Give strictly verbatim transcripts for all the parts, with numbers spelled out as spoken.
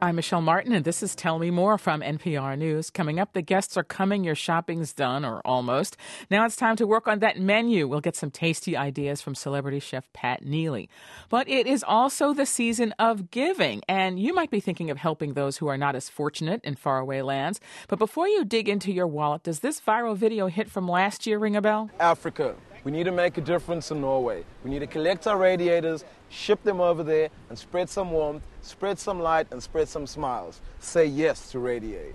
I'm Michelle Martin, and this is Tell Me More from N P R News. Coming up, the guests are coming, your shopping's done, or almost. Now it's time to work on that menu. We'll get some tasty ideas from celebrity chef Pat Neely. But it is also the season of giving, and you might be thinking of helping those who are not as fortunate in faraway lands. But before you dig into your wallet, does this viral video hit from last year ring a bell? Africa. We need to make a difference in Norway. We need to collect our radiators, ship them over there, and spread some warmth, spread some light, and spread some smiles. Say yes to Radiate.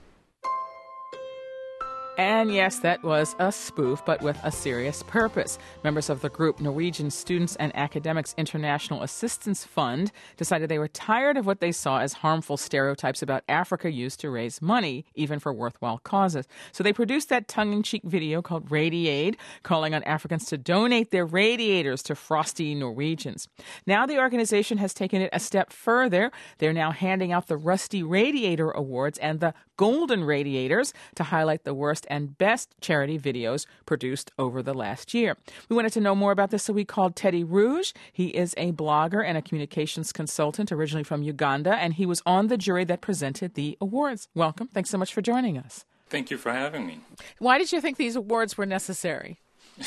And yes, that was a spoof, but with a serious purpose. Members of the group Norwegian Students and Academics International Assistance Fund decided they were tired of what they saw as harmful stereotypes about Africa used to raise money, even for worthwhile causes. So they produced that tongue-in-cheek video called Radiate, calling on Africans to donate their radiators to frosty Norwegians. Now the organization has taken it a step further. They're now handing out the Rusty Radiator Awards and the Golden Radiators to highlight the worst and best charity videos produced over the last year. We wanted to know more about this, so we called Teddy Rouge. He is a blogger and a communications consultant originally from Uganda, and he was on the jury that presented the awards. Welcome. Thanks so much for joining us. Thank you for having me. Why did you think these awards were necessary?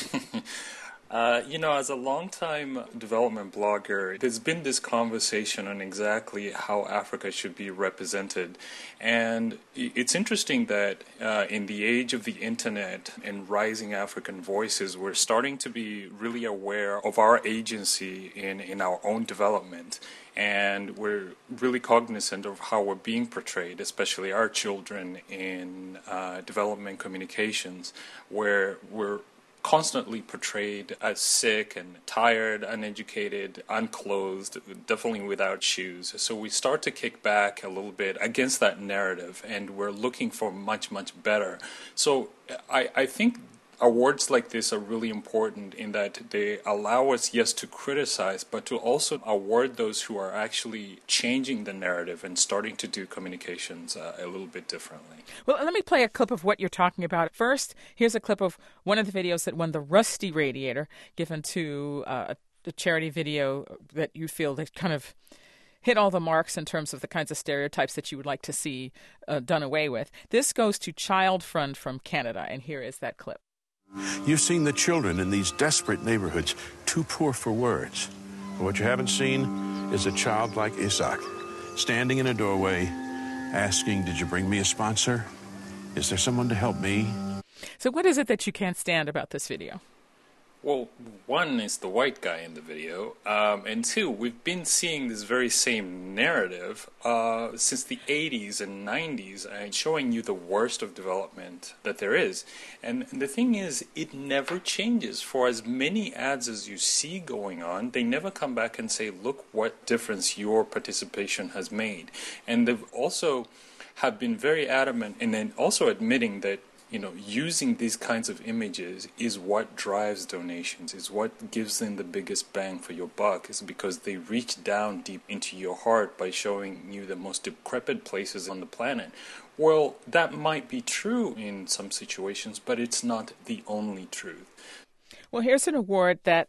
Uh, you know, as a longtime development blogger, there's been this conversation on exactly how Africa should be represented. And it's interesting that uh, in the age of the internet and rising African voices, we're starting to be really aware of our agency in, in our own development. And we're really cognizant of how we're being portrayed, especially our children, in uh, development communications, where we're constantly portrayed as sick and tired, uneducated, unclothed, definitely without shoes. So we start to kick back a little bit against that narrative, and we're looking for much, much better. So I, I think awards like this are really important in that they allow us, yes, to criticize, but to also award those who are actually changing the narrative and starting to do communications uh, a little bit differently. Well, let me play a clip of what you're talking about. First, here's a clip of one of the videos that won the Rusty Radiator, given to uh, a charity video that you feel that kind of hit all the marks in terms of the kinds of stereotypes that you would like to see uh, done away with. This goes to Child Fund from Canada, and here is that clip. You've seen the children in these desperate neighborhoods, too poor for words. But what you haven't seen is a child like Isaac, standing in a doorway, asking, "Did you bring me a sponsor? Is there someone to help me?" So what is it that you can't stand about this video? Well, one is the white guy in the video, um, and two, we've been seeing this very same narrative uh, since the eighties and nineties, and showing you the worst of development that there is. And the thing is, it never changes. For as many ads as you see going on, they never come back and say, look what difference your participation has made. And they've also have been very adamant, and then also admitting that, you know, using these kinds of images is what drives donations, is what gives them the biggest bang for your buck, is because they reach down deep into your heart by showing you the most decrepit places on the planet. Well, that might be true in some situations, but it's not the only truth. Well, here's an award that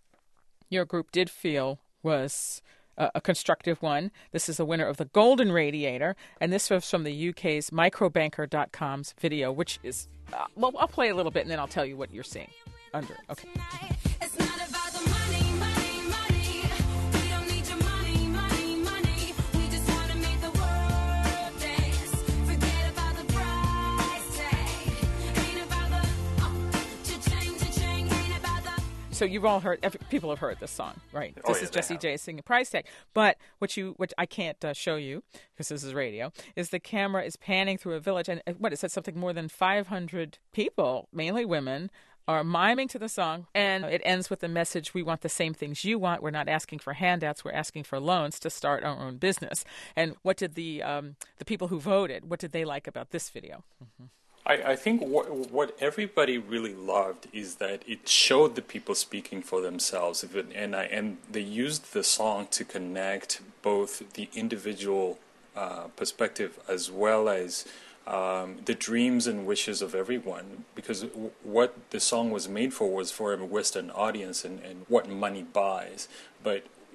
your group did feel was Uh, a constructive one. This is the winner of the Golden Radiator, and this was from the U K's microbanker dot com's video, which is, uh, well, I'll play a little bit and then I'll tell you what you're seeing under. Okay. It's not about the money, money, money. We don't need your money, money, money. We just want to make the world dance. Forget about the price tag. Ain't about the uh, cha-ching, cha-ching. Ain't about the... So you've all heard, every, people have heard this song, right? Oh, this yeah, is they Jessie have. J singing Price Tag. But what you, what I can't uh, show you, because this is radio, is the camera is panning through a village, and uh, what, it said something more than five hundred people, mainly women, are miming to the song, and it ends with the message, we want the same things you want. We're not asking for handouts. We're asking for loans to start our own business. And what did the um, the people who voted, what did they like about this video? Mm-hmm. I, I think what, what everybody really loved is that it showed the people speaking for themselves, and I, and they used the song to connect both the individual uh, perspective as well as um, the dreams and wishes of everyone. Because w- what the song was made for was for a Western audience and, and what money buys. But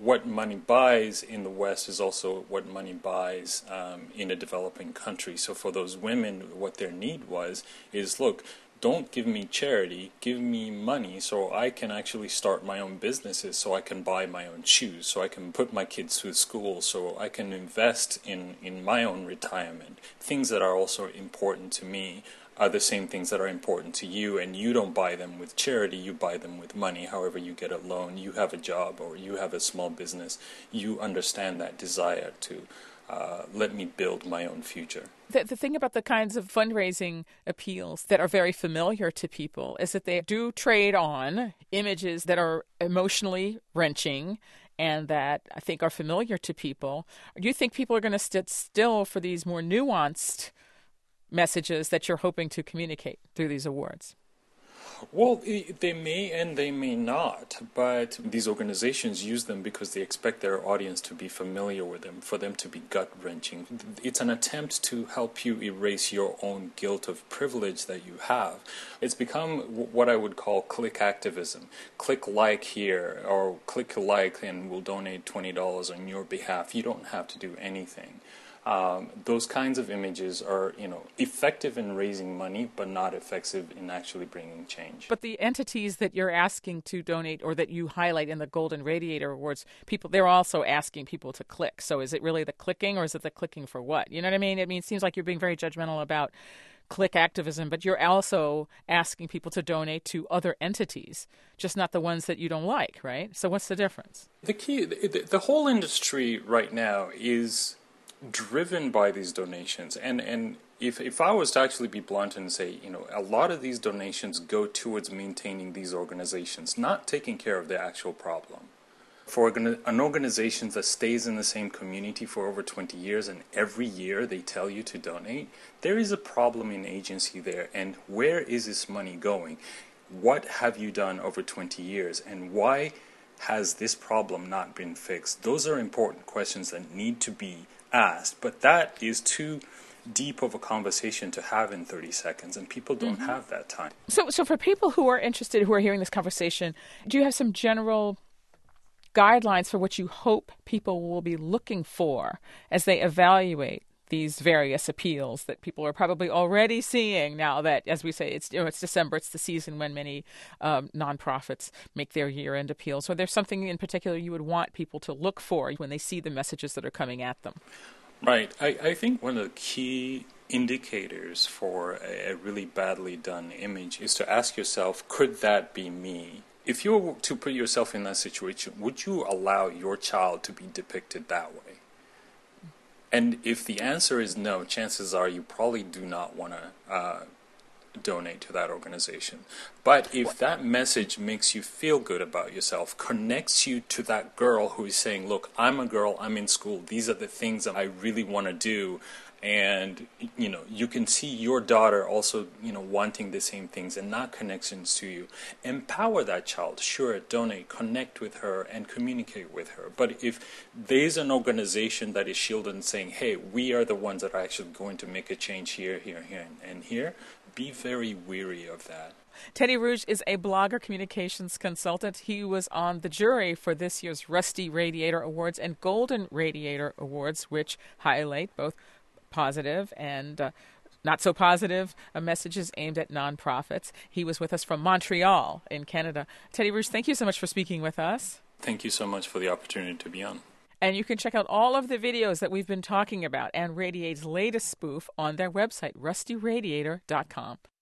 what money buys in the West is also what money buys um, in a developing country. So for those women, what their need was is, look, don't give me charity, give me money so I can actually start my own businesses, so I can buy my own shoes, so I can put my kids through school, so I can invest in, in my own retirement. Things that are also important to me are the same things that are important to you, and you don't buy them with charity, you buy them with money. However you get a loan, you have a job or you have a small business, you understand that desire to uh, let me build my own future. The, the thing about the kinds of fundraising appeals that are very familiar to people is that they do trade on images that are emotionally wrenching and that I think are familiar to people. Do you think people are going to sit still for these more nuanced messages that you're hoping to communicate through these awards? Well, they may and they may not, but these organizations use them because they expect their audience to be familiar with them, for them to be gut-wrenching. It's an attempt to help you erase your own guilt of privilege that you have. It's become what I would call click activism. Click like here, or click like and we'll donate twenty dollars on your behalf. You don't have to do anything. Um, those kinds of images are, you know, effective in raising money, but not effective in actually bringing change. But the entities that you're asking to donate or that you highlight in the Golden Radiator Awards, people, they're also asking people to click. So is it really the clicking, or is it the clicking for what? You know what I mean? I mean, it seems like you're being very judgmental about click activism, but you're also asking people to donate to other entities, just not the ones that you don't like, right? So what's the difference? The key, the, the whole industry right now is driven by these donations, and and if if I was to actually be blunt and say, you know, a lot of these donations go towards maintaining these organizations, not taking care of the actual problem. For an organization that stays in the same community for over twenty years and every year they tell you to donate, there is a problem in agency there. And where is this money going? What have you done over twenty years, and why has this problem not been fixed? Those are important questions that need to be asked, but that is too deep of a conversation to have in thirty seconds, and people don't mm-hmm. have that time. So, so for people who are interested, who are hearing this conversation, do you have some general guidelines for what you hope people will be looking for as they evaluate these various appeals that people are probably already seeing now that, as we say, it's, you know, it's December, it's the season when many um, nonprofits make their year-end appeals? So there's something in particular you would want people to look for when they see the messages that are coming at them? Right. I, I think one of the key indicators for a, a really badly done image is to ask yourself, could that be me? If you were to put yourself in that situation, would you allow your child to be depicted that way? And if the answer is no, chances are you probably do not want to uh, donate to that organization. But if that message makes you feel good about yourself, connects you to that girl who is saying, look, I'm a girl, I'm in school, these are the things that I really want to do, and, you know, you can see your daughter also, you know, wanting the same things and not connections to you. Empower that child. Sure, donate, connect with her, and communicate with her. But if there's an organization that is shielded and saying, hey, we are the ones that are actually going to make a change here, here, here, and here, be very weary of that. Teddy Rouge is a blogger, communications consultant. He was on the jury for this year's Rusty Radiator Awards and Golden Radiator Awards, which highlight both positive and uh, not so positive uh, messages aimed at nonprofits. He was with us from Montreal in Canada. Teddy Rouge, thank you so much for speaking with us. Thank you so much for the opportunity to be on. And you can check out all of the videos that we've been talking about and Radiate's latest spoof on their website, rusty radiator dot com.